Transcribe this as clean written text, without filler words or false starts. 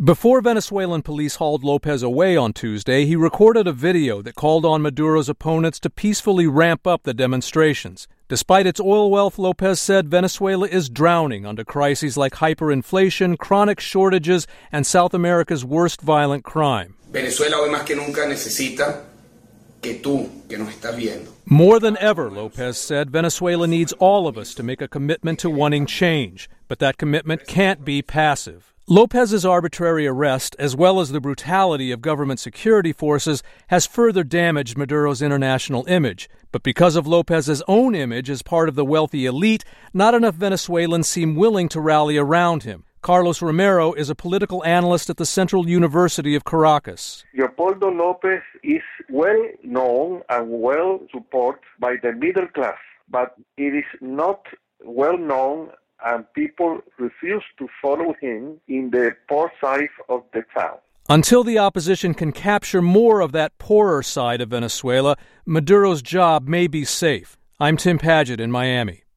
Before Venezuelan police hauled Lopez away on Tuesday, he recorded a video that called on Maduro's opponents to peacefully ramp up the demonstrations. Despite its oil wealth, Lopez said Venezuela is drowning under crises like hyperinflation, chronic shortages, and South America's worst violent crime. Venezuela hoy más que nunca necesita que tú, que nos estás viendo. More than ever, Lopez said, Venezuela needs all of us to make a commitment to wanting change, but that commitment can't be passive. Lopez's arbitrary arrest, as well as the brutality of government security forces, has further damaged Maduro's international image. But because of Lopez's own image as part of the wealthy elite, not enough Venezuelans seem willing to rally around him. Carlos Romero is a political analyst at the Central University of Caracas. Leopoldo Lopez is well known and well supported by the middle class, but it is not well known and people refuse to follow him in the poor side of the town. Until the opposition can capture more of that poorer side of Venezuela, Maduro's job may be safe. I'm Tim Padgett in Miami.